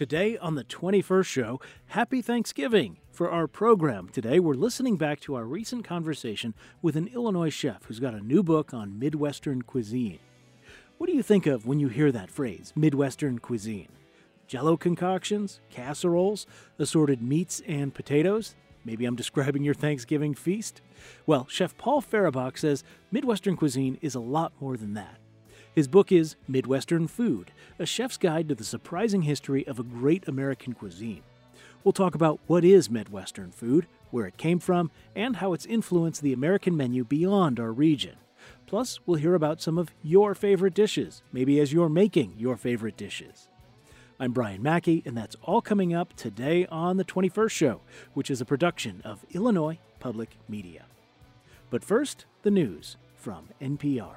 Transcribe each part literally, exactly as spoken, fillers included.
Today on the twenty-first show, Happy Thanksgiving! For our program today, we're listening back to our recent conversation with an Illinois chef who's got a new book on Midwestern cuisine. What do you think of when you hear that phrase, Midwestern cuisine? Jell-O concoctions, casseroles, assorted meats and potatoes? Maybe I'm describing your Thanksgiving feast? Well, Chef Paul Fehrenbach says Midwestern cuisine is a lot more than that. His book is Midwestern Food, a chef's guide to the surprising history of a great American cuisine. We'll talk about what is Midwestern food, where it came from, and how it's influenced the American menu beyond our region. Plus, we'll hear about some of your favorite dishes, maybe as you're making your favorite dishes. I'm Brian Mackey, and that's all coming up today on the twenty-first show, which is a production of Illinois Public Media. But first, the news from N P R.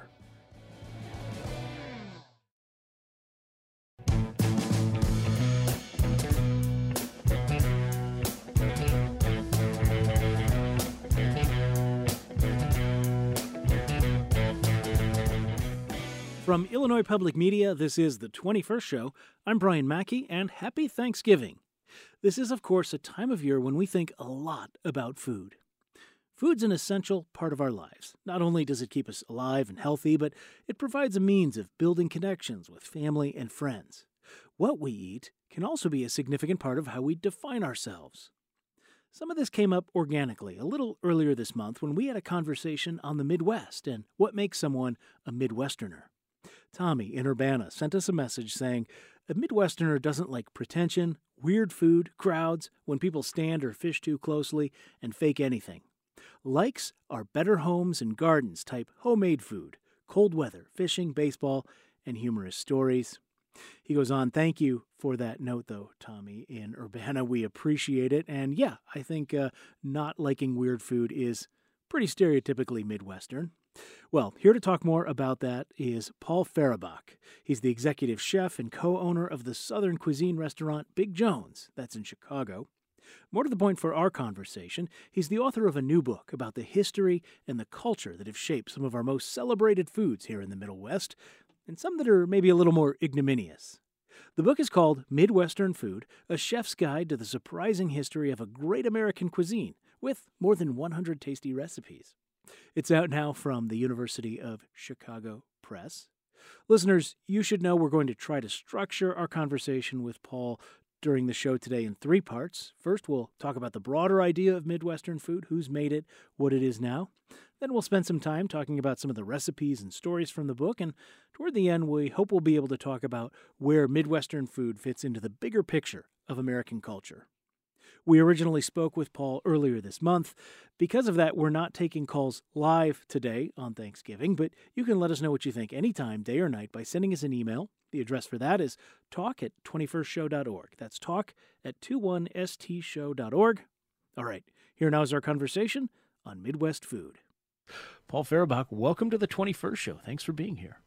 From Illinois Public Media, this is the twenty-first show. I'm Brian Mackey, and happy Thanksgiving. This is, of course, a time of year when we think a lot about food. Food's an essential part of our lives. Not only does it keep us alive and healthy, but it provides a means of building connections with family and friends. What we eat can also be a significant part of how we define ourselves. Some of this came up organically a little earlier this month when we had a conversation on the Midwest and what makes someone a Midwesterner. Tommy in Urbana sent us a message saying, a Midwesterner doesn't like pretension, weird food, crowds, when people stand or fish too closely, and fake anything. Likes are better homes and gardens type homemade food, cold weather, fishing, baseball, and humorous stories. He goes on, thank you for that note, though, Tommy in Urbana. We appreciate it. And yeah, I think uh, not liking weird food is pretty stereotypically Midwestern. Well, here to talk more about that is Paul Fehrenbach. He's the executive chef and co-owner of the Southern cuisine restaurant Big Jones, that's in Chicago. More to the point for our conversation, he's the author of a new book about the history and the culture that have shaped some of our most celebrated foods here in the Middle West, and some that are maybe a little more ignominious. The book is called Midwestern Food, a chef's guide to the surprising history of a great American cuisine, with more than one hundred tasty recipes. It's out now from the University of Chicago Press. Listeners, you should know we're going to try to structure our conversation with Paul during the show today in three parts. First, we'll talk about the broader idea of Midwestern food, who's made it, what it is now. Then we'll spend some time talking about some of the recipes and stories from the book. And toward the end, we hope we'll be able to talk about where Midwestern food fits into the bigger picture of American culture. We originally spoke with Paul earlier this month. Because of that, we're not taking calls live today on Thanksgiving, but you can let us know what you think anytime, day or night, by sending us an email. The address for that is talk at twenty-first show dot org. That's talk at twenty-one s t show dot org. All right, here now is our conversation on Midwest food. Paul Fehrenbach, welcome to the twenty-first show. Thanks for being here.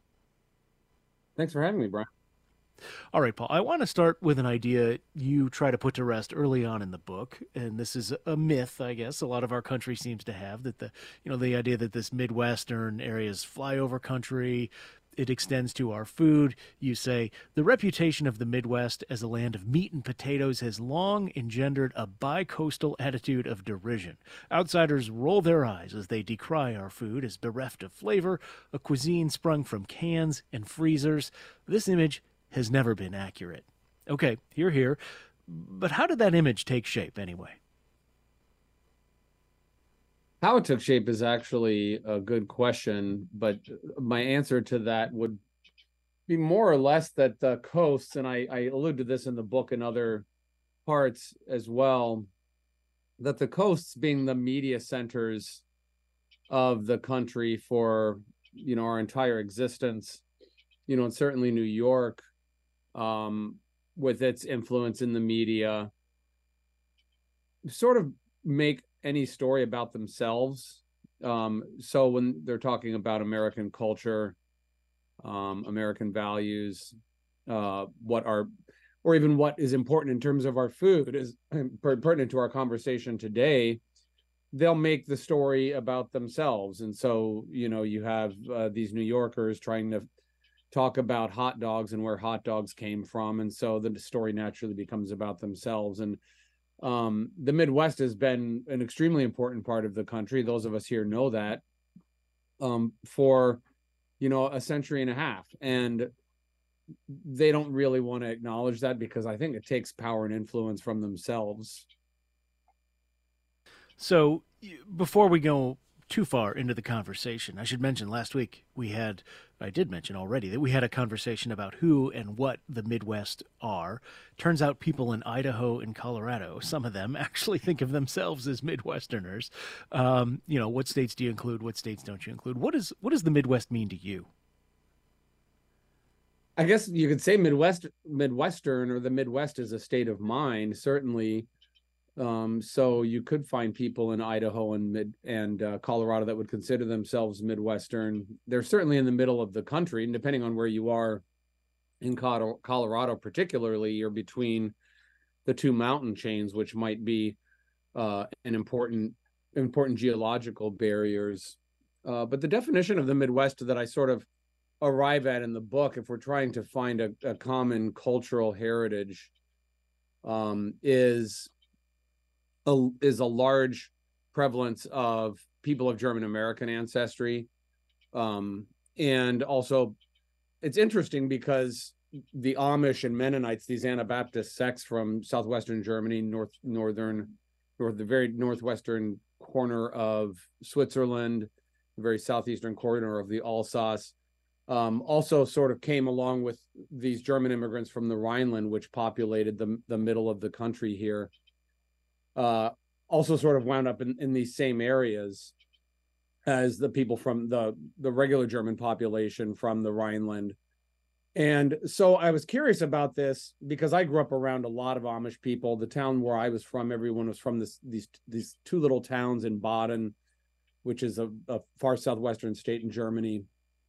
Thanks for having me, Brian. All right, Paul, I want to start with an idea you try to put to rest early on in the book, and this is a myth, I guess, a lot of our country seems to have, that the, you know, the idea that this Midwestern area is flyover country, it extends to our food. You say, the reputation of the Midwest as a land of meat and potatoes has long engendered a bi-coastal attitude of derision. Outsiders roll their eyes as they decry our food as bereft of flavor, a cuisine sprung from cans and freezers. This image has never been accurate. Okay, you're here, but how did that image take shape anyway? How it took shape is actually a good question, but my answer to that would be more or less that the coasts, and I, I allude to this in the book and other parts as well, that the coasts being the media centers of the country for, you know, our entire existence, you know, and certainly New York, um, with its influence in the media, sort of make any story about themselves. Um, so when they're talking about American culture, um, American values, uh, what are, or even what is important in terms of our food is pertinent to our conversation today, they'll make the story about themselves. And so, you know, you have uh, these New Yorkers trying to talk about hot dogs and where hot dogs came from. And so the story naturally becomes about themselves. And um, the Midwest has been an extremely important part of the country. Those of us here know that um, for, you know, a century and a half. And they don't really want to acknowledge that because I think it takes power and influence from themselves. So before we go too far into the conversation, I should mention last week we had, I did mention already, that we had a conversation about who and what the Midwest are. Turns out people in Idaho and Colorado, some of them actually think of themselves as Midwesterners. Um, you know, what states do you include? What states don't you include? What is, what does the Midwest mean to you? I guess you could say Midwest, Midwestern, or the Midwest is a state of mind, certainly. Um, so you could find people in Idaho and mid and uh, Colorado that would consider themselves Midwestern. They're certainly in the middle of the country, and depending on where you are in Colorado, particularly, you're between the two mountain chains, which might be uh, an important, important geological barriers. Uh, but the definition of the Midwest that I sort of arrive at in the book, if we're trying to find a, a common cultural heritage, um, is a, is a large prevalence of people of German American ancestry. Um, and also, it's interesting because the Amish and Mennonites, these Anabaptist sects from southwestern Germany, north northern, north the very northwestern corner of Switzerland, the very southeastern corner of the Alsace, Um, also sort of came along with these German immigrants from the Rhineland, which populated the, the middle of the country here. Uh, also sort of wound up in, in these same areas as the people from the, the regular German population from the Rhineland. And so I was curious about this because I grew up around a lot of Amish people. The town where I was from, everyone was from this, these, these two little towns in Baden, which is a, a far southwestern state in Germany.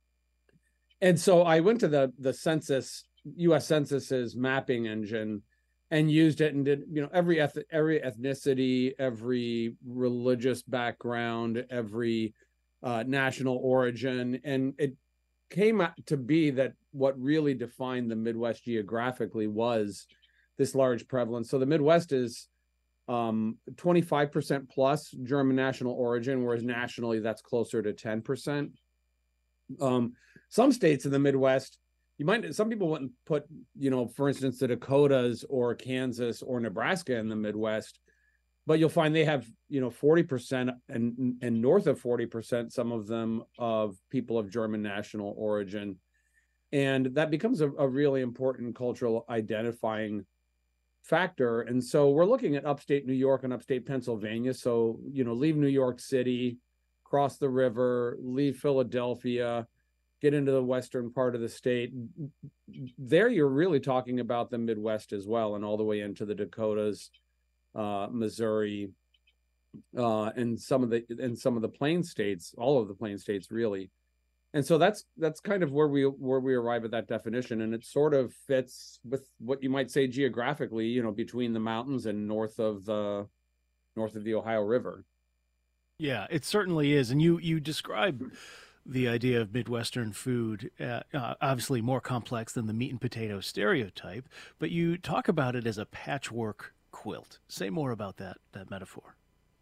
And so I went to the the census, U S Census's mapping engine, and used it and did, you know, every eth every ethnicity, every religious background, every uh, national origin, and it came out to be that what really defined the Midwest geographically was this large prevalence. So the Midwest is um, twenty-five percent plus German national origin, whereas nationally that's closer to ten percent. Um, some states in the Midwest, you might, some people wouldn't put, you know, for instance, the Dakotas or Kansas or Nebraska in the Midwest, but you'll find they have, you know, forty percent and, and north of forty percent, some of them, of people of German national origin. And that becomes a, a really important cultural identifying factor. And so we're looking at upstate New York and upstate Pennsylvania. So, you know, leave New York City, cross the river, leave Philadelphia, get into the western part of the state. There you're really talking about the Midwest as well, and all the way into the Dakotas, uh, Missouri, uh, and some of the and some of the plain states, all of the plain states really. And so that's that's kind of where we where we arrive at that definition, and it sort of fits with what you might say geographically, you know, between the mountains and north of the north of the Ohio River. Yeah, it certainly is. And you you describe the idea of Midwestern food, uh, uh, obviously more complex than the meat and potato stereotype, but you talk about it as a patchwork quilt. Say more about that that metaphor.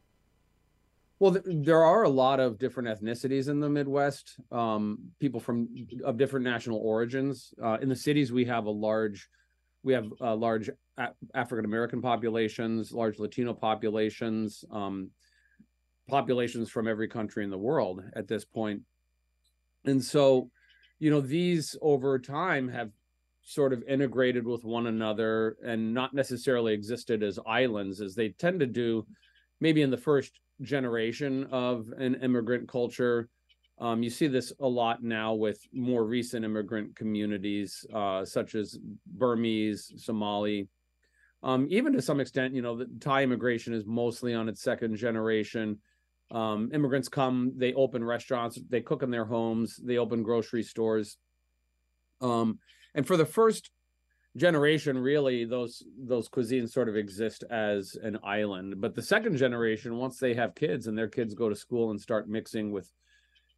Well, th there are a lot of different ethnicities in the Midwest, um, people from of different national origins. Uh, in the cities, we have a large, we have uh, large African American populations, large Latino populations, um, populations from every country in the world at this point. And so, you know, these over time have sort of integrated with one another and not necessarily existed as islands, as they tend to do maybe in the first generation of an immigrant culture. Um, you see this a lot now with more recent immigrant communities, uh, such as Burmese, Somali. Um, even to some extent, you know, the Thai immigration is mostly on its second generation. Um, immigrants come, they open restaurants, they cook in their homes, they open grocery stores. Um, and for the first generation, really, those those cuisines sort of exist as an island. But the second generation, once they have kids and their kids go to school and start mixing with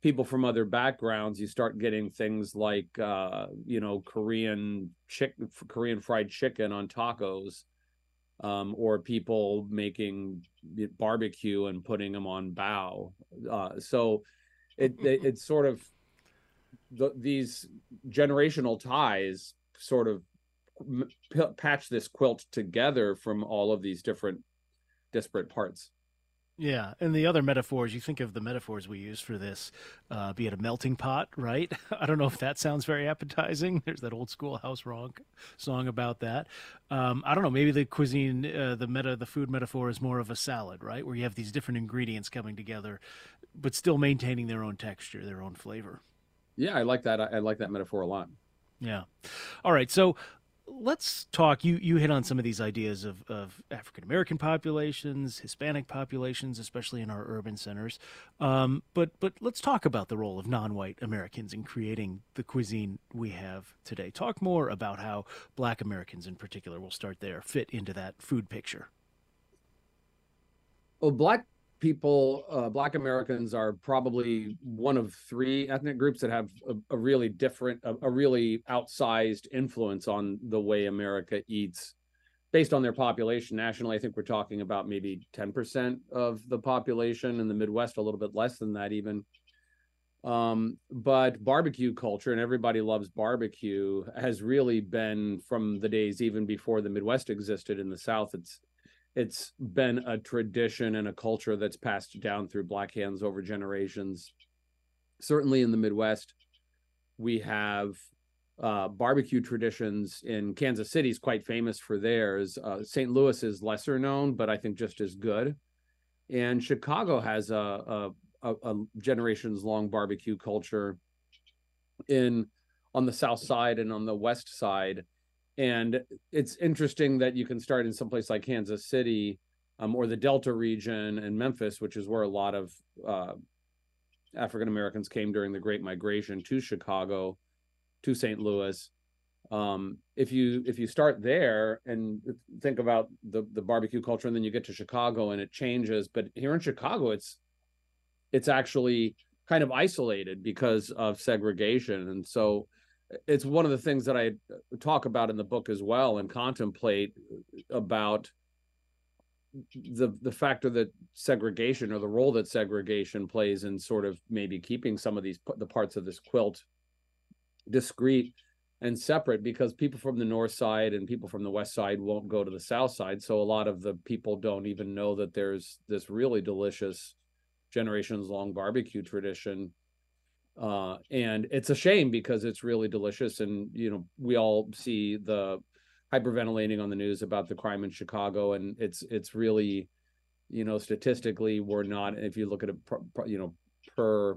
people from other backgrounds, you start getting things like, uh, you know, Korean chicken, Korean fried chicken on tacos, um, or people making barbecue and putting them on bao. Uh, so it, it it's sort of the, these generational ties sort of patch this quilt together from all of these different disparate parts. Yeah, and the other metaphors, you think of the metaphors we use for this, uh, be it a melting pot, right? I don't know if that sounds very appetizing. There's that old school house rock song about that. Um, I don't know, maybe the cuisine, uh, the meta, the food metaphor is more of a salad, right? Where you have these different ingredients coming together, but still maintaining their own texture, their own flavor. Yeah, I like that. I, I like that metaphor a lot. Yeah. All right, so let's talk. You you hit on some of these ideas of, of African American populations, Hispanic populations, especially in our urban centers. Um, but but let's talk about the role of non-white Americans in creating the cuisine we have today. Talk more about how Black Americans, in particular, we'll start there, fit into that food picture. Well, Black people, uh, Black Americans are probably one of three ethnic groups that have a, a really different, a, a really outsized influence on the way America eats based on their population. Nationally, I think we're talking about maybe ten percent of the population. In the Midwest, a little bit less than that even. Um, but barbecue culture, and everybody loves barbecue, has really been from the days even before the Midwest existed in the South. It's It's been a tradition and a culture that's passed down through Black hands over generations. Certainly in the Midwest, we have uh, barbecue traditions. In Kansas City is quite famous for theirs. Uh, Saint Louis is lesser known, but I think just as good. And Chicago has a, a, a generations long barbecue culture in on the South Side and on the West Side. And it's interesting that you can start in some place like Kansas City, um, or the Delta region and Memphis, which is where a lot of uh, African Americans came during the Great Migration to Chicago, to Saint Louis. Um, if you if you start there and think about the the barbecue culture, and then you get to Chicago and it changes, but here in Chicago, it's it's actually kind of isolated because of segregation, and so it's one of the things that I talk about in the book as well, and contemplate about the the factor that segregation, or the role that segregation plays in sort of maybe keeping some of these the parts of this quilt discrete and separate, because people from the North Side and people from the West Side won't go to the South Side. So a lot of the people don't even know that there's this really delicious generations long barbecue tradition. Uh, and it's a shame because it's really delicious. And, you know, we all see the hyperventilating on the news about the crime in Chicago. And it's, it's really, you know, statistically, we're not, if you look at it, you know, per,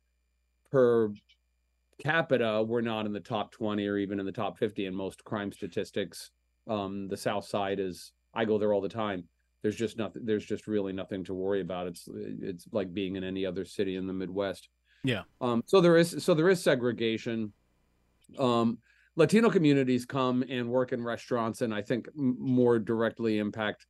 per capita, we're not in the top twenty or even in the top fifty in most crime statistics. Um, the South Side is, I go there all the time. There's just nothing, there's just really nothing to worry about. It's, it's like being in any other city in the Midwest. Yeah. Um, so there is so there is segregation. Um, Latino communities come and work in restaurants, and I think more directly impact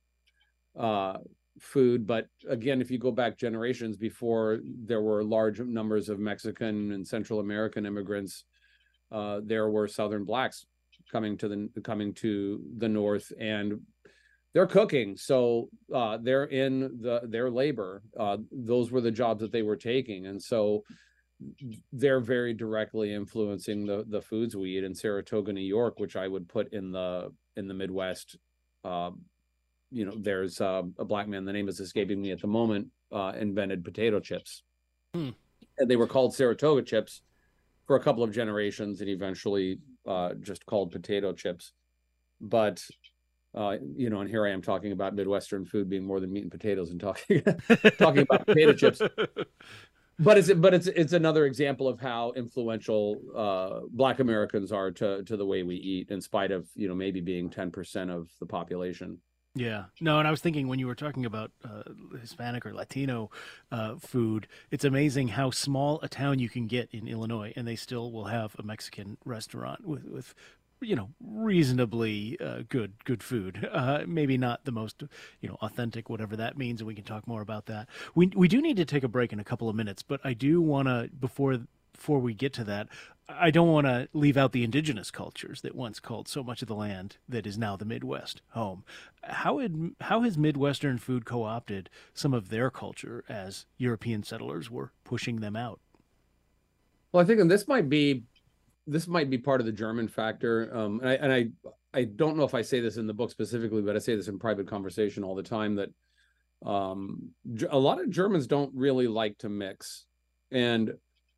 uh, food. But again, if you go back generations before there were large numbers of Mexican and Central American immigrants, uh, there were Southern Blacks coming to the coming to the North, and they're cooking, so uh, they're in the their labor. Uh, those were the jobs that they were taking, and so they're very directly influencing the the foods we eat. In Saratoga, New York, which I would put in the in the Midwest, uh, you know, there's uh, a Black man. The name is escaping me at the moment. Uh, invented potato chips, hmm. and they were called Saratoga chips for a couple of generations, and eventually uh, just called potato chips. But Uh, you know, and here I am talking about Midwestern food being more than meat and potatoes, and talking talking about potato chips. But it's but it's it's another example of how influential uh, Black Americans are to to the way we eat, in spite of, you know, maybe being ten percent of the population. Yeah. No, and I was thinking when you were talking about uh, Hispanic or Latino uh, food, it's amazing how small a town you can get in Illinois, and they still will have a Mexican restaurant with with you know, reasonably uh, good good food. Uh, maybe not the most, you know, authentic, whatever that means, and we can talk more about that. We we do need to take a break in a couple of minutes, but I do want to before before we get to that, I don't want to leave out the indigenous cultures that once called so much of the land that is now the Midwest home. How had how has Midwestern food co-opted some of their culture as European settlers were pushing them out? Well, I think, and this might be this might be part of the German factor. Um, and I and I I don't know if I say this in the book specifically, but I say this in private conversation all the time that um, a lot of Germans don't really like to mix, and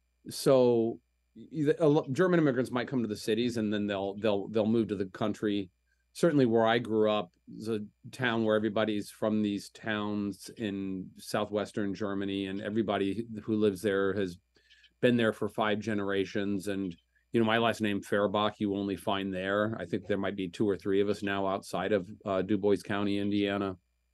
so German immigrants might come to the cities and then they'll they'll they'll move to the country. Certainly, where I grew up is a town where everybody's from these towns in southwestern Germany, and everybody who lives there has been there for five generations. And you know, my last name Fehrbach, you only find there. I think there might be two or three of us now outside of uh, Du Bois County, Indiana.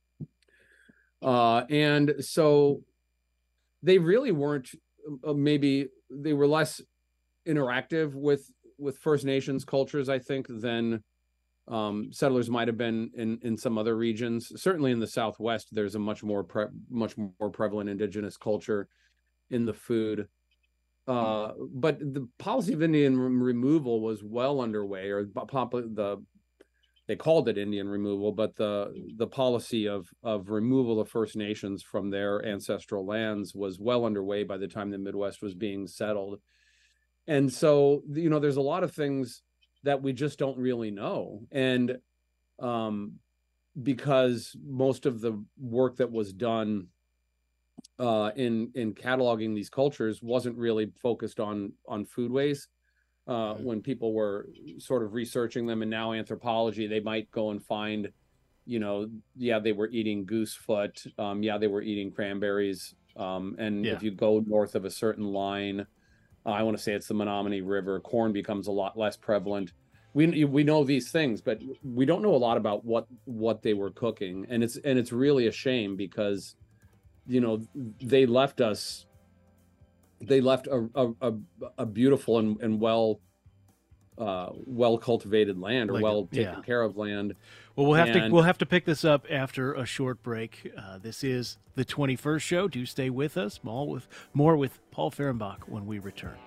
Uh, and so they really weren't. Uh, maybe they were less interactive with with First Nations cultures, I think, than um, settlers might have been in in some other regions. Certainly in the Southwest, there's a much more pre much more prevalent indigenous culture in the food. Uh, but the policy of Indian removal was well underway, or the they called it Indian removal, but the the policy of of removal of First Nations from their ancestral lands was well underway by the time the Midwest was being settled. And so, you know, there's a lot of things that we just don't really know. And um, because most of the work that was done uh, in in cataloging these cultures wasn't really focused on on foodways. Uh, when people were sort of researching them, and now anthropology, they might go and find, you know, yeah, they were eating goosefoot. Um, yeah, they were eating cranberries. Um, and yeah. If you go north of a certain line, uh, I want to say it's the Menominee River, corn becomes a lot less prevalent. We we know these things, but we don't know a lot about what what they were cooking, and it's and it's really a shame because, you know, they left us. They left a a, a beautiful and, and well uh, well cultivated land, or like, well taken yeah. care of land. Well, we'll have and, to we'll have to pick this up after a short break. Uh, this is the twenty-first show. Do stay with us. More with more with Paul Fehrenbach when we return.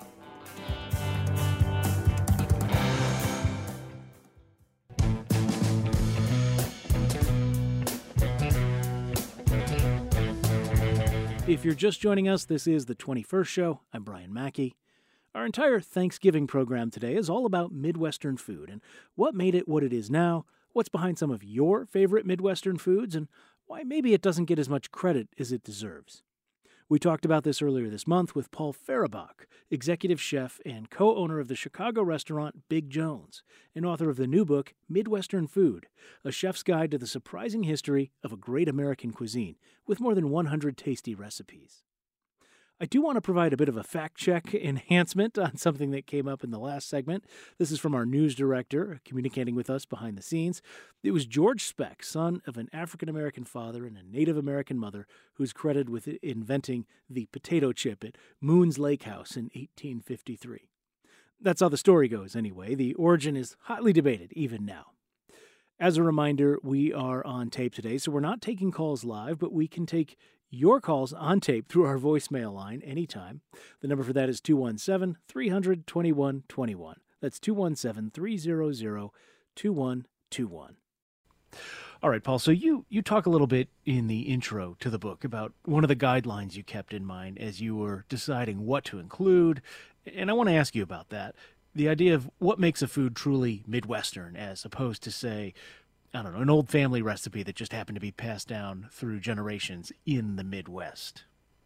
If you're just joining us, this is the twenty-first show. I'm Brian Mackey. Our entire Thanksgiving program today is all about Midwestern food and what made it what it is now, what's behind some of your favorite Midwestern foods, and why maybe it doesn't get as much credit as it deserves. We talked about this earlier this month with Paul Fehrenbach, executive chef and co-owner of the Chicago restaurant Big Jones, and author of the new book, Midwestern Food, a chef's guide to the surprising history of a great American cuisine, with more than one hundred tasty recipes. I do want to provide a bit of a fact-check enhancement on something that came up in the last segment. This is from our news director, communicating with us behind the scenes. It was George Speck, son of an African-American father and a Native American mother, who's credited with inventing the potato chip at Moon's Lake House in eighteen fifty-three. That's how the story goes, anyway. The origin is hotly debated, even now. As a reminder, we are on tape today, so we're not taking calls live, but we can take your calls on tape through our voicemail line anytime. The number for that is two one seven, three hundred, twenty-one twenty-one. That's two one seven, three hundred, twenty-one twenty-one. All right, Paul, so you, you talk a little bit in the intro to the book about one of the guidelines you kept in mind as you were deciding what to include, and I want to ask you about that. The idea of what makes a food truly Midwestern as opposed to, say, I don't know, an old family recipe that just happened to be passed down through generations in the Midwest.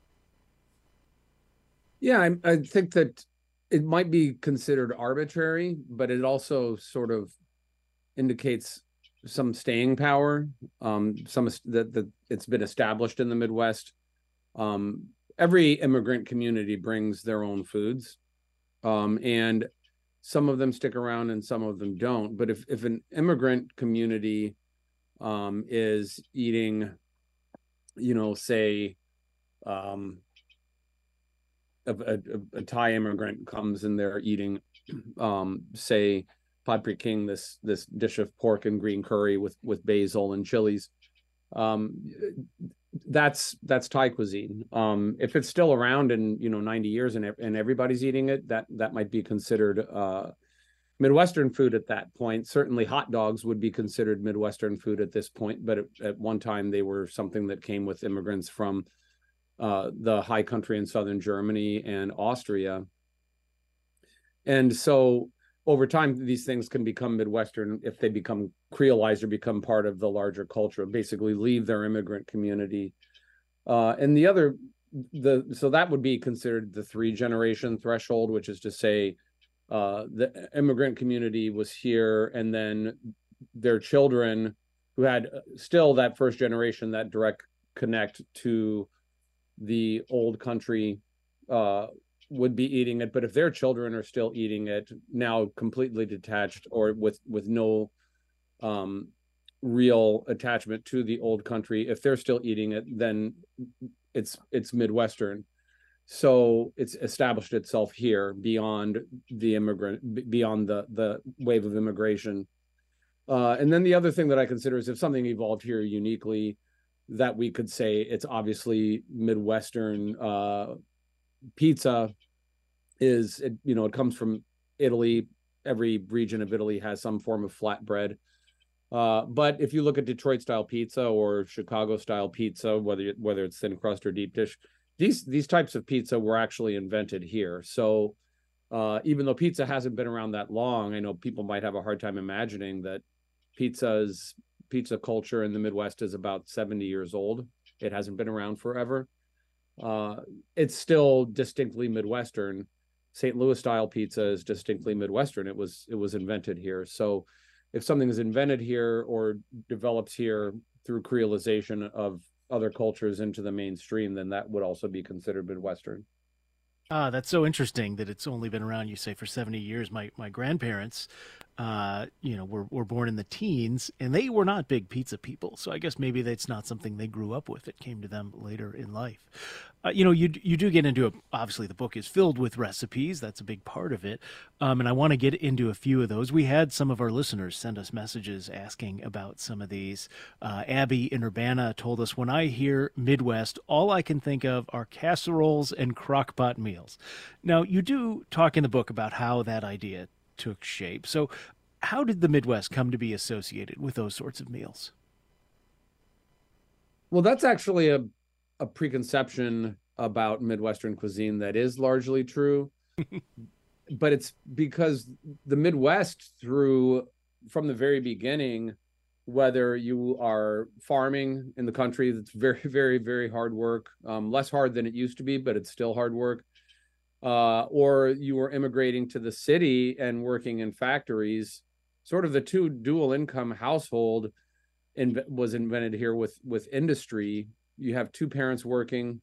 Yeah, I, I think that it might be considered arbitrary, but it also sort of indicates some staying power, um, some that, that it's been established in the Midwest. Um, every immigrant community brings their own foods, um, and some of them stick around and some of them don't. But if, if an immigrant community um, is eating, you know, say, um, a, a, a Thai immigrant comes and they're eating, um, say, Padre King, this this dish of pork and green curry with with basil and chilies. Um, that's that's Thai cuisine. Um, if it's still around in you know ninety years and and everybody's eating it, that that might be considered uh, Midwestern food at that point. Certainly, hot dogs would be considered Midwestern food at this point, but at, at one time they were something that came with immigrants from uh, the high country in southern Germany and Austria. And so over time, these things can become Midwestern if they become creolized or become part of the larger culture, basically leave their immigrant community. Uh, and the other, the so that would be considered the three generation threshold, which is to say uh, the immigrant community was here, and then their children who had still that first generation, that direct connect to the old country, uh, would be eating it. But if their children are still eating it, now completely detached or with with no um, real attachment to the old country, if they're still eating it, then it's it's Midwestern. So it's established itself here beyond the immigrant, beyond the the wave of immigration. Uh, and then the other thing that I consider is if something evolved here uniquely, that we could say it's obviously Midwestern. Uh, pizza is, it, you know, it comes from Italy. Every region of Italy has some form of flatbread. Uh, but if you look at Detroit style pizza or Chicago style pizza, whether whether it's thin crust or deep dish, these these types of pizza were actually invented here. So uh, even though pizza hasn't been around that long, I know people might have a hard time imagining that pizza's pizza culture in the Midwest is about seventy years old. It hasn't been around forever. Uh, it's still distinctly Midwestern. Saint Louis style pizza is distinctly Midwestern. It was it was invented here. So if something is invented here or develops here through creolization of other cultures into the mainstream, then that would also be considered Midwestern. Ah, that's so interesting that it's only been around, you say, for seventy years. My my grandparents, uh, you know, were, were born in the teens, and they were not big pizza people. So I guess maybe that's not something they grew up with. It came to them later in life. Uh, you know, you you do get into a, obviously the book is filled with recipes. That's a big part of it. Um, and I want to get into a few of those. We had some of our listeners send us messages asking about some of these. Uh, Abby in Urbana told us, when I hear Midwest, all I can think of are casseroles and crock-pot meals. Now, you do talk in the book about how that idea took shape. So how did the Midwest come to be associated with those sorts of meals? Well, that's actually a, a preconception about Midwestern cuisine that is largely true. But it's because the Midwest, through from the very beginning, whether you are farming in the country, that's very, very, very hard work, um, less hard than it used to be, but it's still hard work. Uh, or you were immigrating to the city and working in factories, sort of the two dual income household in, was invented here with, with industry. You have two parents working.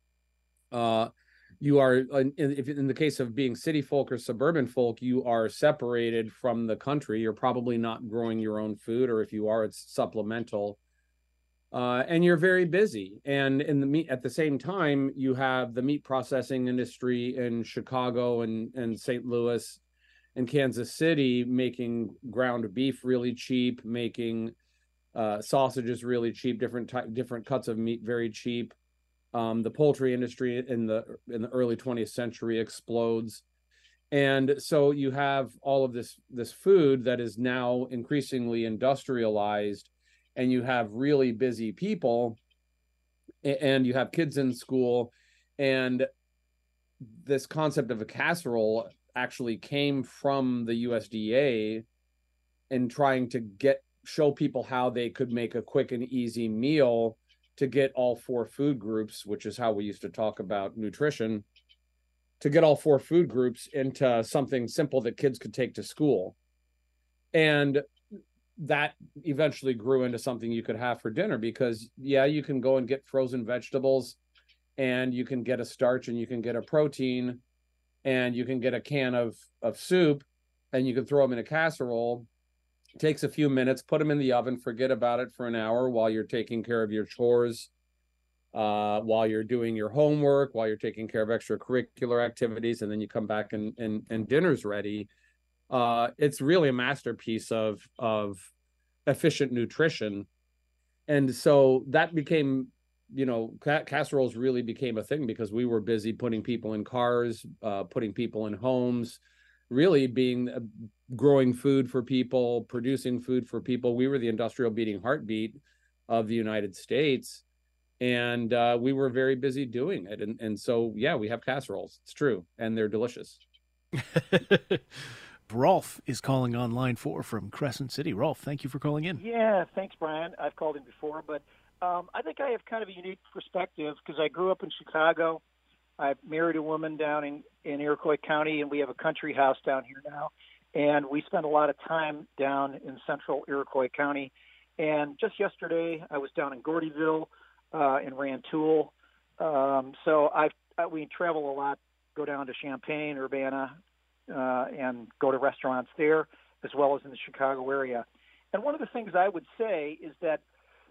Uh, you are, in, if in the case of being city folk or suburban folk, you are separated from the country. You're probably not growing your own food, or if you are, it's supplemental. Uh, and you're very busy. And in the meat, at the same time, you have the meat processing industry in Chicago and, and Saint Louis and Kansas City making ground beef really cheap, making uh, sausages really cheap, different type, different cuts of meat very cheap. Um, the poultry industry in the in the early twentieth century explodes. And so you have all of this this food that is now increasingly industrialized, and you have really busy people, and you have kids in school, and this concept of a casserole actually came from the U S D A in trying to get show people how they could make a quick and easy meal to get all four food groups, which is how we used to talk about nutrition, to get all four food groups into something simple that kids could take to school. And that eventually grew into something you could have for dinner, because yeah, you can go and get frozen vegetables, and you can get a starch, and you can get a protein, and you can get a can of, of soup, and you can throw them in a casserole. It takes a few minutes, put them in the oven, forget about it for an hour while you're taking care of your chores, uh, while you're doing your homework, while you're taking care of extracurricular activities, and then you come back and, and, and dinner's ready. Uh, it's really a masterpiece of of efficient nutrition. And so that became, you know, ca- casseroles really became a thing because we were busy putting people in cars, uh, putting people in homes, really being uh, growing food for people, producing food for people. We were the industrial beating heartbeat of the United States, and uh, we were very busy doing it. And and so yeah, we have casseroles. It's true, and they're delicious. Rolf is calling on line four from Crescent City. Rolf, thank you for calling in. Yeah, thanks, Brian. I've called in before, but um, I think I have kind of a unique perspective because I grew up in Chicago. I married a woman down in, in Iroquois County, and we have a country house down here now. And we spend a lot of time down in central Iroquois County. And just yesterday, I was down in Gordyville, uh, in Rantoul. Um, so I've, I, we travel a lot, go down to Champaign, Urbana, uh, and go to restaurants there, as well as in the Chicago area. And one of the things I would say is that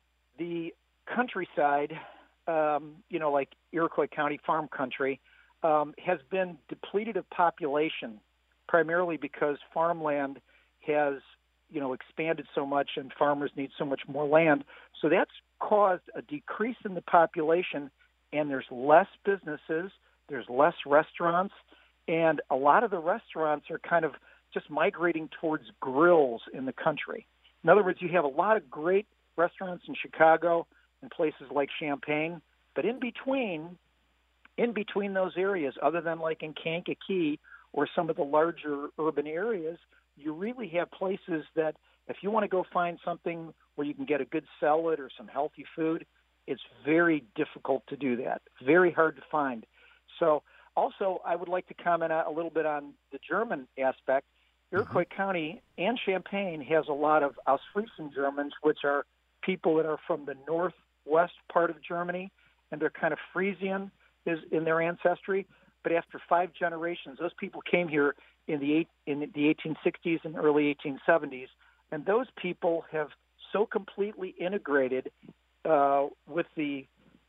the countryside, um, you know, like Iroquois County farm country, um, has been depleted of population, primarily because farmland has, you know, expanded so much and farmers need so much more land. So that's caused a decrease in the population, and there's less businesses, there's less restaurants, and a lot of the restaurants are kind of just migrating towards grills in the country. In other words, you have a lot of great restaurants in Chicago and places like Champaign, but in between, in between those areas, other than like in Kankakee or some of the larger urban areas, you really have places that if you want to go find something where you can get a good salad or some healthy food, it's very difficult to do that. Very hard to find. So also, I would like to comment a little bit on the German aspect. Iroquois mm-hmm. County and Champaign has a lot of Ostfriesen Germans, which are people that are from the northwest part of Germany, and they're kind of Frisian is in their ancestry. But after five generations, those people came here in the eight, in the eighteen sixties and early eighteen seventies, and those people have so completely integrated uh, with the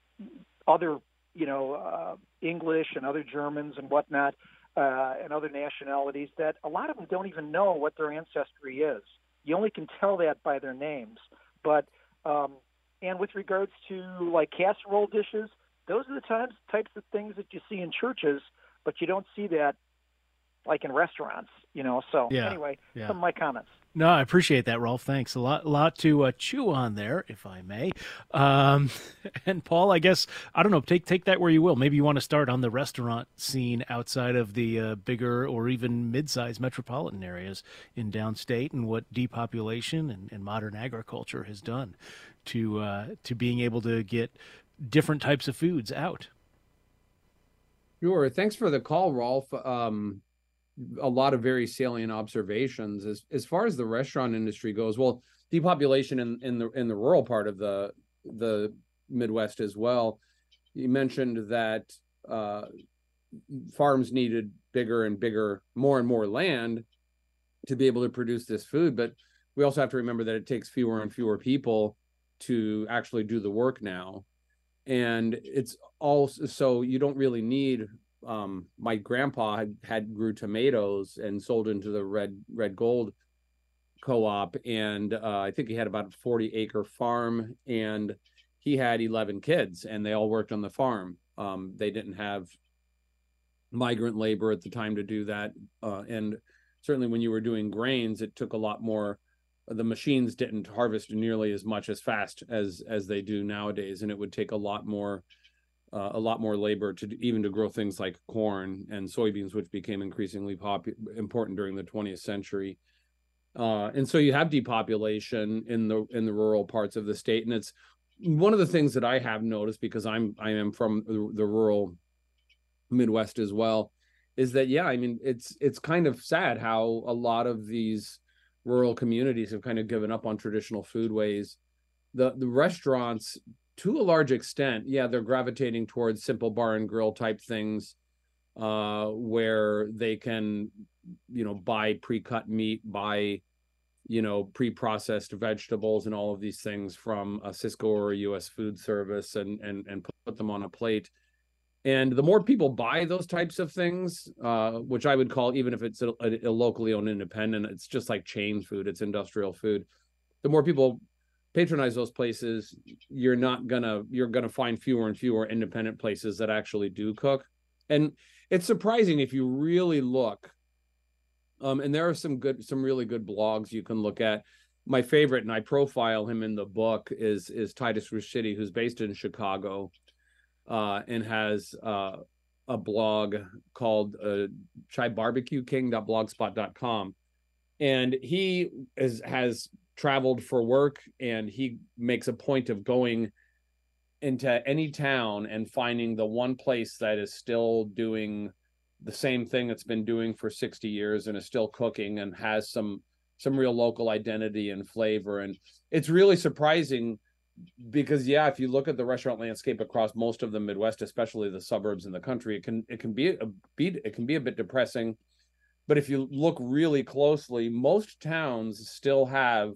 other, you know, uh, English and other Germans and whatnot, uh, and other nationalities that a lot of them don't even know what their ancestry is. You only can tell that by their names. But um, and with regards to like casserole dishes, those are the types types of things that you see in churches, but you don't see that like in restaurants, you know. So yeah, anyway, yeah. some of my comments. No, I appreciate that, Rolf. Thanks a lot, a lot to uh, chew on there, if I may. Um, and Paul, I guess I don't know. Take take that where you will. Maybe you want to start on the restaurant scene outside of the uh, bigger or even mid-sized metropolitan areas in downstate, and what depopulation and, and modern agriculture has done to uh, to being able to get different types of foods out. Sure. Thanks for the call, Rolf. Um, a lot of very salient observations as as far as the restaurant industry goes. Well, depopulation in in the in the rural part of the the Midwest as well. You mentioned that uh, farms needed bigger and bigger, more and more land to be able to produce this food, but we also have to remember that it takes fewer and fewer people to actually do the work now. And it's also, so you don't really need, um, my grandpa had, had grew tomatoes and sold into the Red Red Gold co-op. And uh, I think he had about a forty acre farm, and he had eleven kids, and they all worked on the farm. Um, they didn't have migrant labor at the time to do that. Uh, and certainly when you were doing grains, it took a lot more. The machines didn't harvest nearly as much as fast as as they do nowadays, and it would take a lot more uh, a lot more labor to even to grow things like corn and soybeans, which became increasingly popu- important during the twentieth century. Uh, and so you have depopulation in the in the rural parts of the state, and it's one of the things that I have noticed, because I'm I am from the, the rural Midwest as well, is that yeah, I mean it's it's kind of sad how a lot of these rural communities have kind of given up on traditional foodways. The the restaurants, to a large extent, yeah, they're gravitating towards simple bar and grill type things, uh, where they can, you know, buy pre-cut meat, buy, you know, pre-processed vegetables and all of these things from a Sysco or a U S Food Service, and and and put them on a plate. And the more people buy those types of things, uh, which I would call, even if it's a, a, a locally owned independent, it's just like chain food, it's industrial food. The more people patronize those places, you're not gonna, you're gonna find fewer and fewer independent places that actually do cook. And it's surprising if you really look. Um, and there are some good, some really good blogs you can look at. My favorite, and I profile him in the book, is is Titus Ruscitti, who's based in Chicago, uh, and has uh, a blog called uh, chai barbecue king dot blogspot dot com. And he is, has traveled for work, and he makes a point of going into any town and finding the one place that is still doing the same thing it's been doing for sixty years and is still cooking and has some some real local identity and flavor. And it's really surprising because, yeah, if you look at the restaurant landscape across most of the Midwest, especially the suburbs in the country, it can it can be a beat it can be a bit depressing. But if you look really closely, most towns still have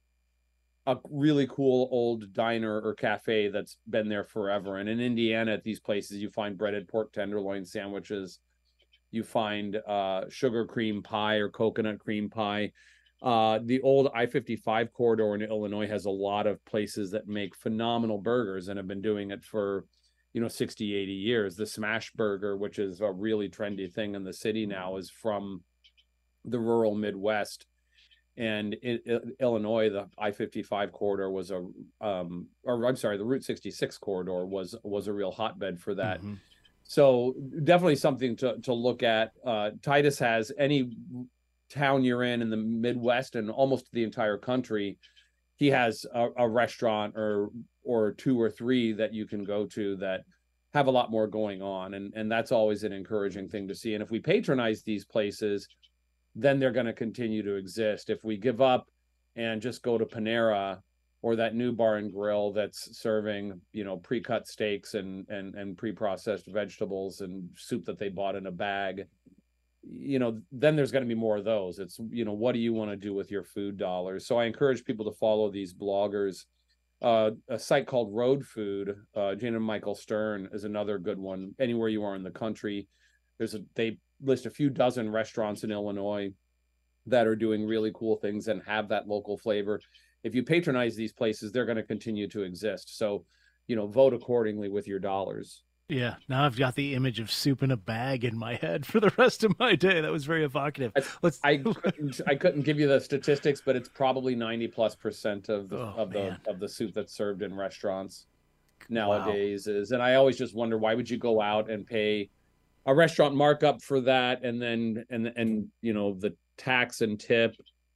a really cool old diner or cafe that's been there forever. And in Indiana, at these places, you find breaded pork tenderloin sandwiches. You find uh, sugar cream pie or coconut cream pie. Uh, the old I fifty-five corridor in Illinois has a lot of places that make phenomenal burgers and have been doing it for, you know, sixty, eighty years. The smash burger, which is a really trendy thing in the city now, is from the rural Midwest. And in, in Illinois, the I fifty-five corridor was a, um, or I'm sorry, the Route sixty-six corridor was was a real hotbed for that. Mm-hmm. So definitely something to, to look at. Uh, Titus has any town you're in in the Midwest and almost the entire country, he has a, a restaurant or or two or three that you can go to that have a lot more going on. And, and that's always an encouraging thing to see. And if we patronize these places, then they're going to continue to exist. If we give up and just go to Panera or that new bar and grill that's serving, you know, pre-cut steaks and and and pre-processed vegetables and soup that they bought in a bag, you know, then there's going to be more of those. It's, you know, what do you want to do with your food dollars? So I encourage people to follow these bloggers. Uh, a site called Road Food, uh, Jane and Michael Stern is another good one. Anywhere you are in the country, there's a, they list a few dozen restaurants in Illinois that are doing really cool things and have that local flavor. If you patronize these places, they're going to continue to exist. So, you know, vote accordingly with your dollars. Yeah, now I've got the image of soup in a bag in my head for the rest of my day. That was very evocative. Let's. I couldn't, I couldn't give you the statistics, but it's probably ninety plus percent of the oh, of the man. of the soup that's served in restaurants nowadays wow. is. And I always just wonder, why would you go out and pay a restaurant markup for that, and then and and you know the tax and tip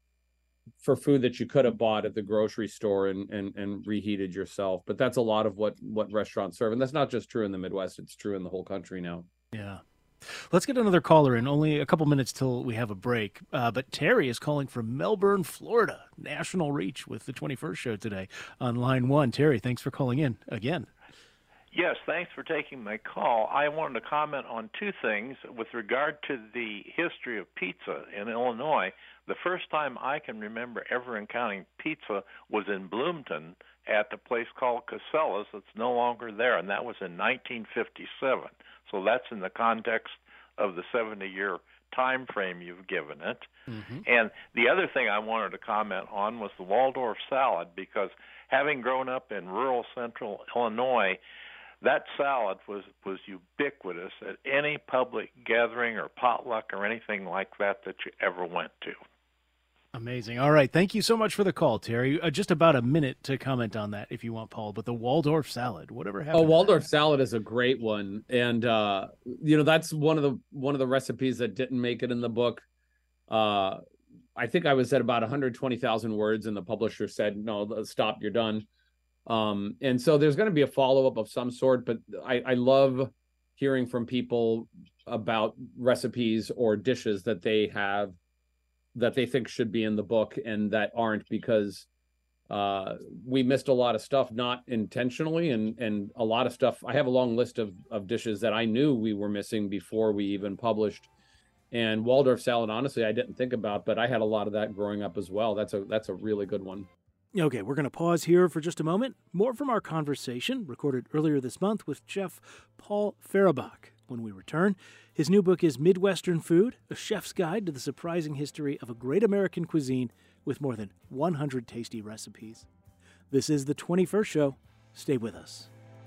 for food that you could have bought at the grocery store and and and reheated yourself. But that's a lot of what what restaurants serve, and that's not just true in the Midwest, it's true in the whole country now. Yeah. Let's get another caller in. Only a couple minutes till we have a break. Uh, but Terry is calling from Melbourne, Florida. National reach with the twenty-first show today on line one. Terry, thanks for calling in again. Yes, thanks for taking my call. I wanted to comment on two things with regard to the history of pizza in Illinois. The first time I can remember ever encountering pizza was in Bloomington at the place called Casella's that's no longer there, and that was in nineteen fifty-seven. So that's in the context of the seventy-year time frame you've given it. Mm-hmm. And the other thing I wanted to comment on was the Waldorf salad, because having grown up in rural central Illinois, that salad was, was ubiquitous at any public gathering or potluck or anything like that that you ever went to. Amazing. All right. Thank you so much for the call, Terry. Uh, just about a minute to comment on that if you want, Paul. But the Waldorf salad, whatever happened. Oh, Waldorf salad is a great one. And, uh, you know, that's one of the one of the recipes that didn't make it in the book. Uh, I think I was at about one hundred twenty thousand words, and the publisher said, no, stop, you're done. Um, and so there's going to be a follow-up of some sort, but I, I love hearing from people about recipes or dishes that they have that they think should be in the book and that aren't, because uh, we missed a lot of stuff, not intentionally. And, and a lot of stuff, I have a long list of, of dishes that I knew we were missing before we even published. And Waldorf salad, honestly, I didn't think about, but I had a lot of that growing up as well. That's a, that's a really good one. Okay, we're going to pause here for just a moment. More from our conversation, recorded earlier this month with Chef Paul Fehrenbach. When we return, his new book is Midwestern Food, a chef's guide to the surprising history of a great American cuisine with more than one hundred tasty recipes. This is the twenty-first show. Stay with us.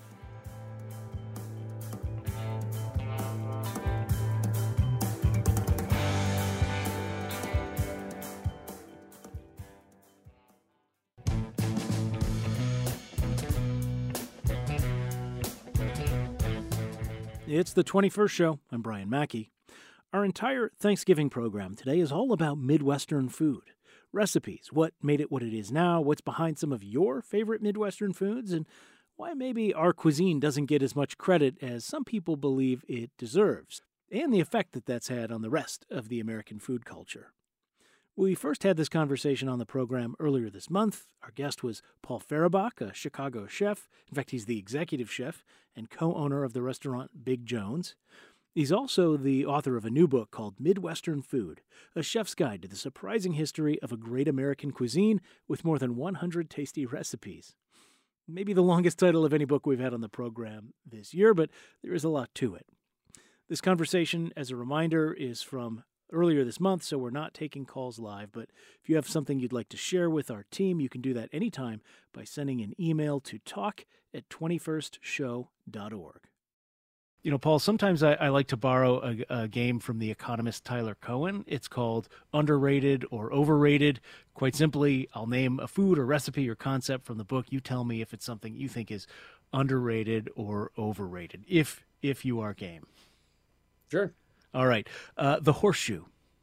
It's the twenty-first show. I'm Brian Mackey. Our entire Thanksgiving program today is all about Midwestern food. Recipes, what made it what it is now, what's behind some of your favorite Midwestern foods, and why maybe our cuisine doesn't get as much credit as some people believe it deserves, and the effect that that's had on the rest of the American food culture. We first had this conversation on the program earlier this month. Our guest was Paul Fehrenbach, a Chicago chef. In fact, he's the executive chef and co-owner of the restaurant Big Jones. He's also the author of a new book called Midwestern Food, a chef's guide to the surprising history of a great American cuisine with more than one hundred tasty recipes. Maybe the longest title of any book we've had on the program this year, but there is a lot to it. This conversation, as a reminder, is from earlier this month, so we're not taking calls live, but if you have something you'd like to share with our team, you can do that anytime by sending an email to talk at twenty-first show dot org. You know, Paul, sometimes I, I like to borrow a, a game from the economist Tyler Cohen. It's called Underrated or Overrated. Quite simply, I'll name a food or recipe or concept from the book. You tell me if it's something you think is underrated or overrated, if if you are game. Sure. All right. Uh, the horseshoe.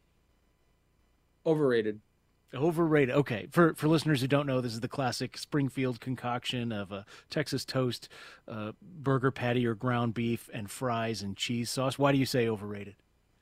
Overrated. Overrated. Okay. For for listeners who don't know, this is the classic Springfield concoction of a Texas toast, uh, burger patty or ground beef, and fries and cheese sauce. Why do you say overrated?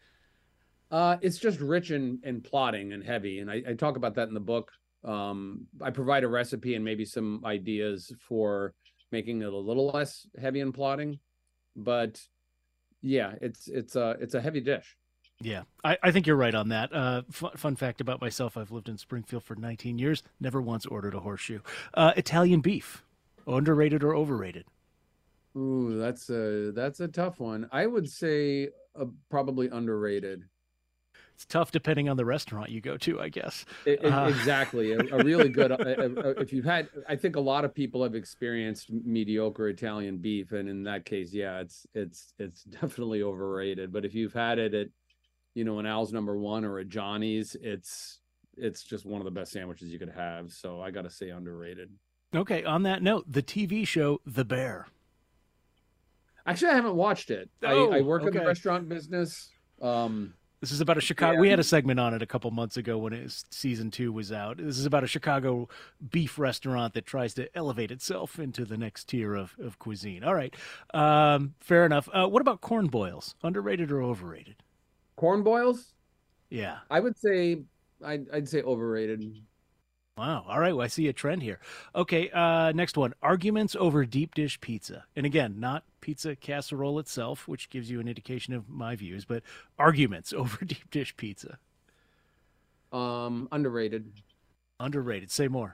Uh, it's just rich and, and plotting and heavy. And I, I talk about that in the book. Um, I provide a recipe and maybe some ideas for making it a little less heavy and plotting. But yeah, it's it's a it's a heavy dish. Yeah, I, I think you're right on that. Uh, f- fun fact about myself, I've lived in Springfield for nineteen years, never once ordered a horseshoe. Uh, Italian beef, underrated or overrated? Ooh, that's a that's a tough one. I would say uh, probably underrated. It's tough depending on the restaurant you go to, I guess. It, it, uh, exactly. A, a really good, a, a, if you've had, I think a lot of people have experienced mediocre Italian beef. And in that case, yeah, it's, it's, it's definitely overrated. But if you've had it at, you know, an Al's Number One or a Johnny's, it's, it's just one of the best sandwiches you could have. So I got to say underrated. Okay. On that note, the T V show, The Bear. Actually, I haven't watched it. Oh, I, I work okay. in the restaurant business. Um, This is about a Chicago. Yeah. We had a segment on it a couple months ago when it was, season two was out. This is about a Chicago beef restaurant that tries to elevate itself into the next tier of, of cuisine. All right. Um, fair enough. Uh, what about corn boils? Underrated or overrated? corn boils? Yeah. I would say, I'd, I'd say overrated. Wow. All right. Well, I see a trend here. Okay. Uh, next one. Arguments over deep dish pizza. And again, not pizza casserole itself, which gives you an indication of my views, but arguments over deep dish pizza. Um, underrated. Underrated. Say more.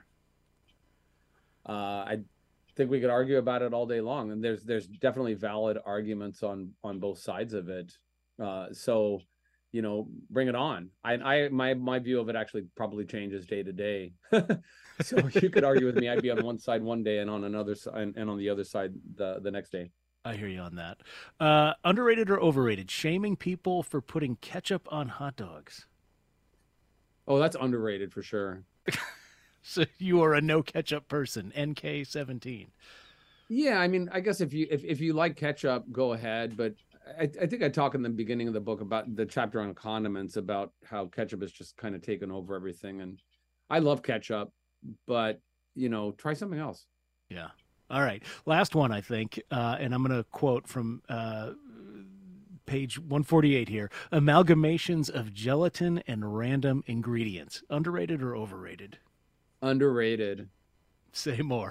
Uh, I think we could argue about it all day long, and there's there's definitely valid arguments on on both sides of it. Uh, so, you know, bring it on. I, I my my view of it actually probably changes day to day. So you could argue with me. I'd be on one side one day and on another side and on the other side the the next day. I hear you on that. Uh, underrated or overrated? Shaming people for putting ketchup on hot dogs. Oh, that's underrated for sure. So you are a no ketchup person. N K seventeen. Yeah, I mean, I guess if you if, if you like ketchup, go ahead. But I, I think I talk in the beginning of the book about the chapter on condiments about how ketchup has just kind of taken over everything. And I love ketchup, but you know, try something else. Yeah. All right. Last one, I think, uh, and I'm going to quote from uh, page one forty-eight here. Amalgamations of gelatin and random ingredients. Underrated or overrated? Underrated. Say more.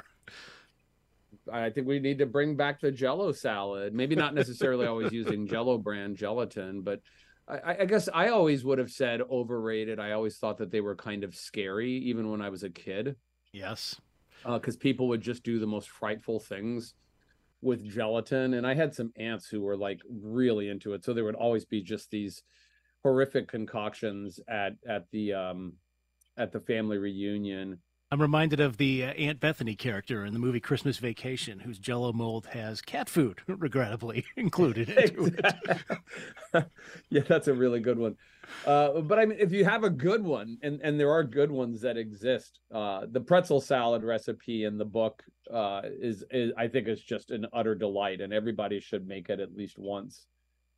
I think we need to bring back the Jell-O salad. Maybe not necessarily always using Jell-O brand gelatin, but I, I guess I always would have said overrated. I always thought that they were kind of scary, even when I was a kid. Yes. Because uh, people would just do the most frightful things with gelatin. And I had some aunts who were like really into it. So there would always be just these horrific concoctions at, at the, um, at the family reunion. I'm reminded of the uh, Aunt Bethany character in the movie Christmas Vacation, whose Jell-O mold has cat food, regrettably, included into it. Yeah, that's a really good one. Uh, but I mean, if you have a good one, and, and there are good ones that exist, uh, the pretzel salad recipe in the book uh, is, is, I think, is just an utter delight, and everybody should make it at least once.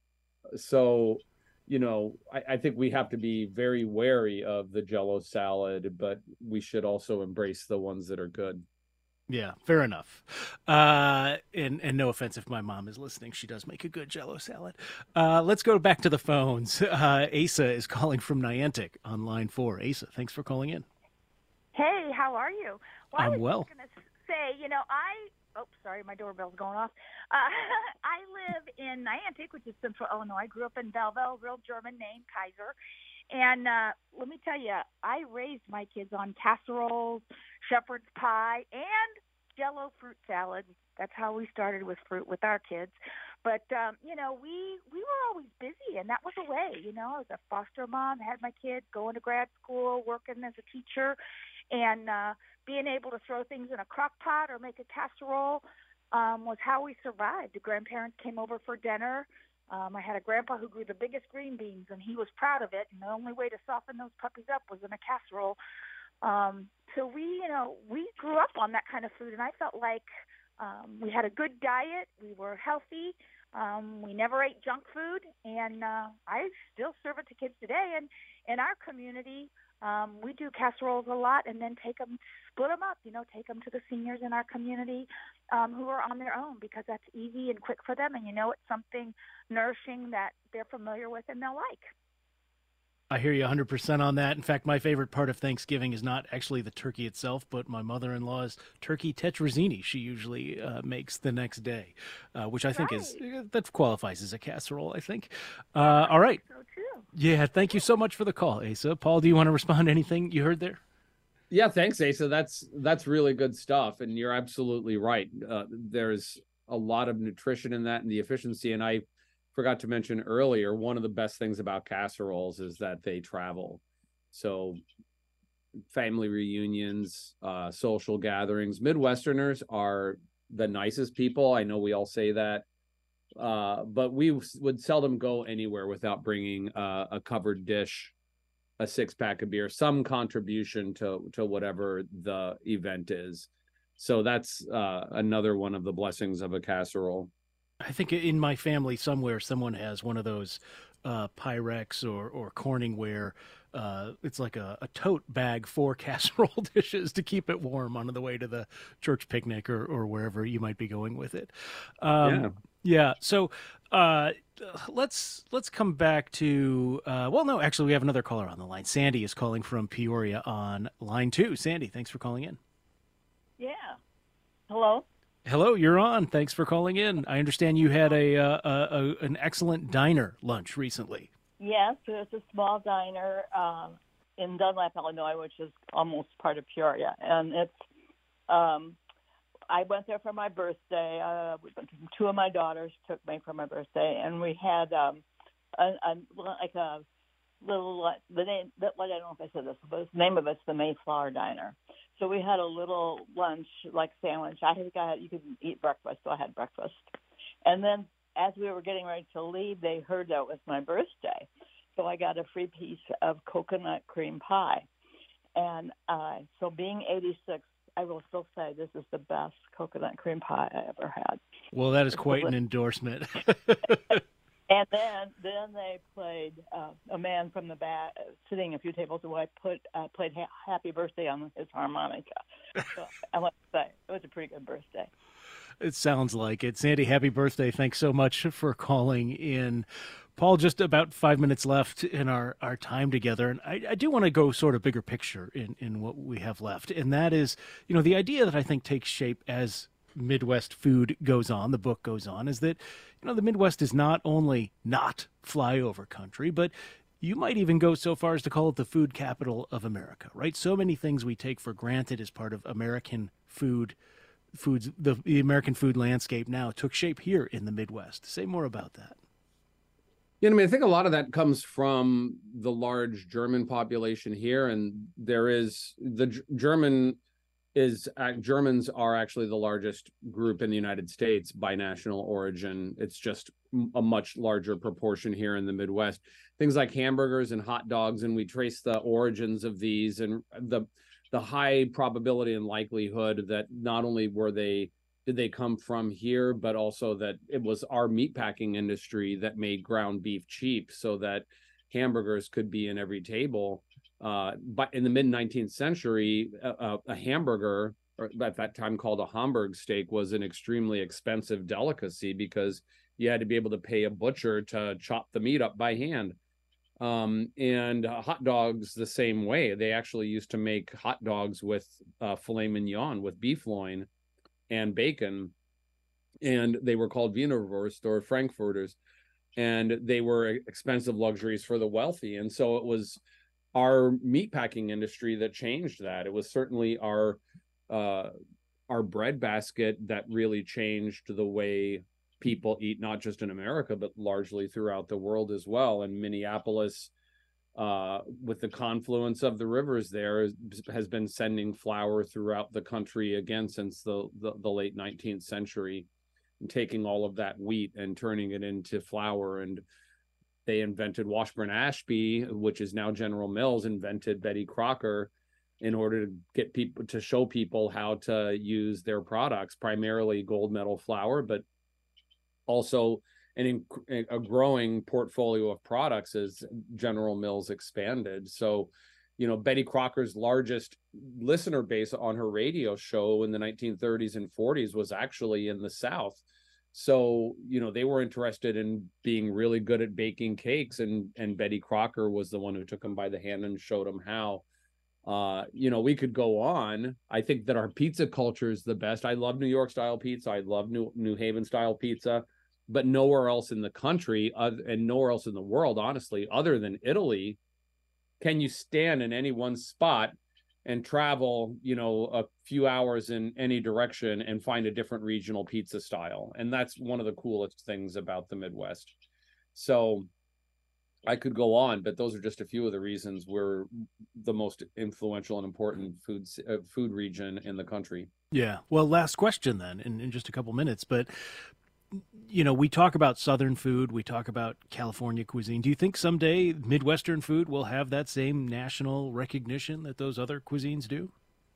So, you know, I, I think we have to be very wary of the Jell-O salad, but we should also embrace the ones that are good. Yeah, fair enough. Uh, and, and no offense if my mom is listening. She does make a good Jell-O salad. Uh, let's go back to the phones. Uh, Asa is calling from Niantic on line four. Asa, thanks for calling in. Hey, how are you? Well, I'm I was well. going to say, you know, I, oh, sorry, my doorbell's going off. Uh, I live in Niantic, which is central Illinois. I grew up in Belleville, real German name, Kaiser. And uh, let me tell you, I raised my kids on casseroles, shepherd's pie, and Jell-O fruit salad. That's how we started with fruit with our kids. But, um, you know, we, we were always busy, and that was a way. You know, I was a foster mom, had my kids going to grad school, working as a teacher, and uh, being able to throw things in a crock pot or make a casserole um, was how we survived. The grandparents came over for dinner. Um, I had a grandpa who grew the biggest green beans, and he was proud of it. And the only way to soften those puppies up was in a casserole. Um, so we, you know, we grew up on that kind of food, and I felt like um, we had a good diet. We were healthy. Um, we never ate junk food, and uh, I still serve it to kids today. And in our community, um, we do casseroles a lot, and then take them, split them up. You know, take them to the seniors in our community um, who are on their own, because that's easy and quick for them, and you know it's something nourishing that they're familiar with and they'll like. I hear you one hundred percent on that. In fact, my favorite part of Thanksgiving is not actually the turkey itself, but my mother-in-law's turkey tetrazzini she usually uh, makes the next day, uh, which I think right. is, that qualifies as a casserole, I think. Uh, all right. So too. Yeah, thank you so much for the call, Asa. Paul, do you want to respond to anything you heard there? Yeah, thanks, Asa. That's, that's really good stuff. And you're absolutely right. Uh, there's a lot of nutrition in that and the efficiency. And I forgot to mention earlier, one of the best things about casseroles is that they travel. So family reunions, uh, social gatherings, Midwesterners are the nicest people. I know we all say that, uh, but we would seldom go anywhere without bringing uh, a covered dish, a six pack of beer, some contribution to, to whatever the event is. So that's uh, another one of the blessings of a casserole. I think in my family somewhere, someone has one of those uh, Pyrex or, or Corningware. Uh, it's like a, a tote bag for casserole dishes to keep it warm on the way to the church picnic or, or wherever you might be going with it. Um, yeah. Yeah. So uh, let's let's come back to, uh, well, no, actually, we have another caller on the line. Sandy is calling from Peoria on line two. Sandy, thanks for calling in. Yeah. Hello? Hello, you're on. Thanks for calling in. I understand you had a, uh, a, a an excellent diner lunch recently. Yes, it's a small diner um, in Dunlap, Illinois, which is almost part of Peoria, and it's. Um, I went there for my birthday. Uh, two of my daughters took me for my birthday, and we had um, a, a like a little the name. Well, I don't know if I said this, but the name of it's the Mayflower Diner. So we had a little lunch, like sandwich. I think I had, you could eat breakfast, so I had breakfast. And then as we were getting ready to leave, they heard that it was my birthday. So I got a free piece of coconut cream pie. And uh, so being eighty-six, I will still say this is the best coconut cream pie I ever had. Well, that is quite an endorsement. And then, then they played uh, a man from the back, sitting a few tables away, put uh, played ha- "Happy Birthday" on his harmonica. So I want to say it was a pretty good birthday. It sounds like it. Sandy, happy birthday! Thanks so much for calling in. Paul, just about five minutes left in our, our time together, and I, I do want to go sort of bigger picture in, in what we have left, and that is, you know, the idea that I think takes shape as Midwest food goes on, the book goes on, is that, you know, the Midwest is not only not flyover country, but You might even go so far as to call it the food capital of America, right? So many things we take for granted as part of American food, foods, the, the American food landscape now took shape here in the Midwest. Say more about that. Yeah, I mean, I think a lot of that comes from the large German population here, and there is the G- German is uh, Germans are actually the largest group in the United States by national origin. It's just a much larger proportion here in the Midwest. Things like hamburgers and hot dogs, and we trace the origins of these and the the high probability and likelihood that not only were they did they come from here, but also that it was our meatpacking industry that made ground beef cheap so that hamburgers could be in every table. Uh, but in the mid nineteenth century, a, a hamburger, or at that time called a Hamburg steak, was an extremely expensive delicacy because you had to be able to pay a butcher to chop the meat up by hand. Um, and uh, hot dogs the same way. They actually used to make hot dogs with uh, filet mignon, with beef loin and bacon, and they were called Wienerwurst or Frankfurters, and they were expensive luxuries for the wealthy. And so it was our meatpacking industry that changed that. It was certainly our uh, our bread basket that really changed the way people eat, not just in America, but largely throughout the world as well. And Minneapolis, uh, with the confluence of the rivers there, has been sending flour throughout the country again since the, the, the late nineteenth century, and taking all of that wheat and turning it into flour. And they invented Washburn-Ashby, which is now General Mills, invented Betty Crocker in order to get people to show people how to use their products, primarily gold medal flour, but also an a growing portfolio of products as General Mills expanded. So, you know, Betty Crocker's largest listener base on her radio show in the nineteen thirties and forties was actually in the South. So, you know, they were interested in being really good at baking cakes, and and Betty Crocker was the one who took them by the hand and showed them how. Uh, you know, we could go on. I think that our pizza culture is the best. I love New York style pizza. I love New New Haven style pizza. But nowhere else in the country uh, and nowhere else in the world, honestly, other than Italy, can you stand in any one spot and travel, you know, a few hours in any direction and find a different regional pizza style. And that's one of the coolest things about the Midwest. So I could go on, but those are just a few of the reasons we're the most influential and important food uh, food region in the country. Yeah. Well, last question then, in, in just a couple minutes, but you know, we talk about Southern food, we talk about California cuisine. Do you think someday Midwestern food will have that same national recognition that those other cuisines do?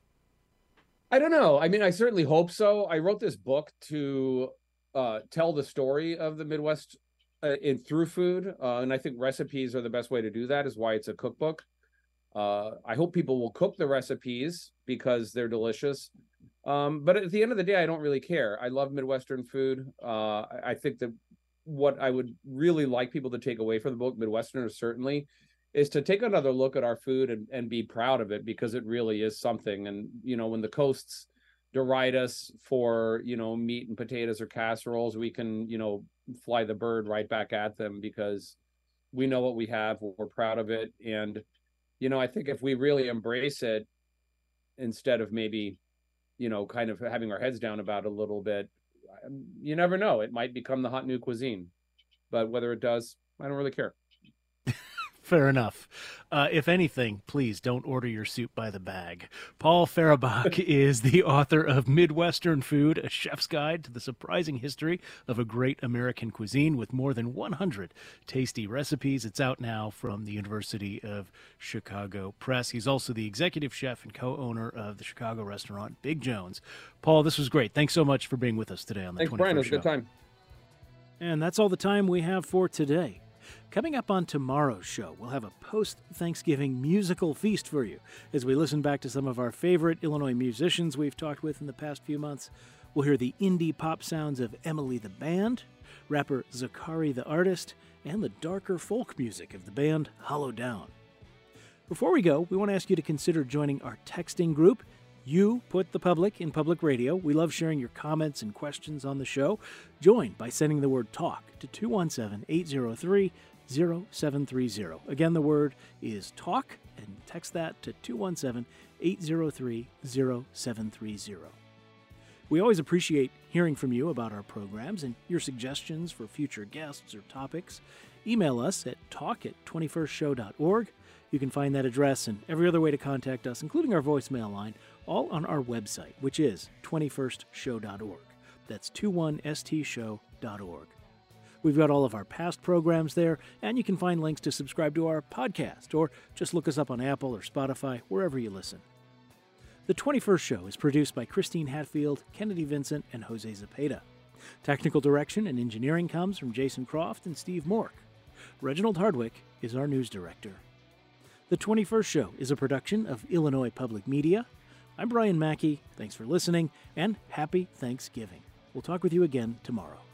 I don't know. I mean, I certainly hope so. I wrote this book to uh, tell the story of the Midwest uh, in through food, uh, and I think recipes are the best way to do that. Is why it's a cookbook. Uh, I hope people will cook the recipes because they're delicious. Um, but at the end of the day, I don't really care. I love Midwestern food. Uh, I, I think that what I would really like people to take away from the book, Midwesterners certainly, is to take another look at our food and, and be proud of it, because it really is something. And, you know, when the coasts deride us for, you know, meat and potatoes or casseroles, we can, you know, fly the bird right back at them because we know what we have. We're proud of it. And, you know, I think if we really embrace it instead of maybe, you know, kind of having our heads down about it a little bit, you never know. It might become the hot new cuisine. But whether it does, I don't really care. Fair enough. Uh, if anything, please don't order your soup by the bag. Paul Fehrenbach is the author of Midwestern Food, A Chef's Guide to the Surprising History of a Great American Cuisine, with more than one hundred tasty recipes. It's out now from the University of Chicago Press. He's also the executive chef and co-owner of the Chicago restaurant Big Jones. Paul, this was great. Thanks so much for being with us today on the Thanks, twenty-first Brian. It was a show. good time. And that's all the time we have for today. Coming up on tomorrow's show, we'll have a post-Thanksgiving musical feast for you as we listen back to some of our favorite Illinois musicians we've talked with in the past few months. We'll hear the indie pop sounds of Emily the Band, rapper Zakari the Artist, and the darker folk music of the band Hollow Down. Before we go, we want to ask you to consider joining our texting group. You put the public in public radio. We love sharing your comments and questions on the show. Join by sending the word TALK to two one seven, eight zero three, zero seven three zero. Again, the word is talk, and text that to two one seven, eight zero three, zero seven three zero. We always appreciate hearing from you about our programs and your suggestions for future guests or topics. Email us at talk at twenty first show dot org. You can find that address and every other way to contact us, including our voicemail line, all on our website, which is twenty first show dot org. That's twenty-one s t show dot org. We've got all of our past programs there, and you can find links to subscribe to our podcast, or just look us up on Apple or Spotify, wherever you listen. The twenty-first Show is produced by Christine Hatfield, Kennedy Vincent, and Jose Zepeda. Technical direction and engineering comes from Jason Croft and Steve Mork. Reginald Hardwick is our news director. The twenty-first Show is a production of Illinois Public Media. I'm Brian Mackey. Thanks for listening, and happy Thanksgiving. We'll talk with you again tomorrow.